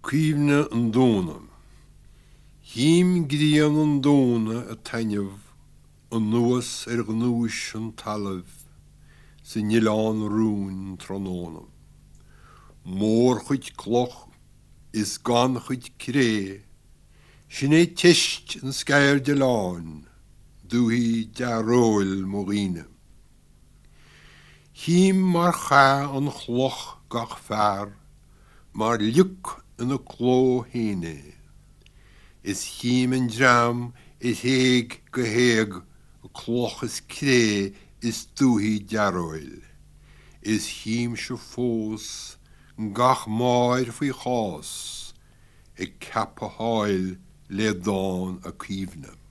Cuimhne an dóna. Hím grían an dóna a tainneamh an nuas gnúis an talamh sa ngileán rún trónónam. Mór chuid cloch is gan chuid cré, sin é teist an scair de láin, dúhí de róil moghine. Hím mar cha an chloch gach fear, mar liuk in a cló héine. Is hím an dram is héig go héig, a cloch is cré is dúhí de róil. Is hím se fós, gach máir fwy chás, e cap a hael le dán a cuimhne.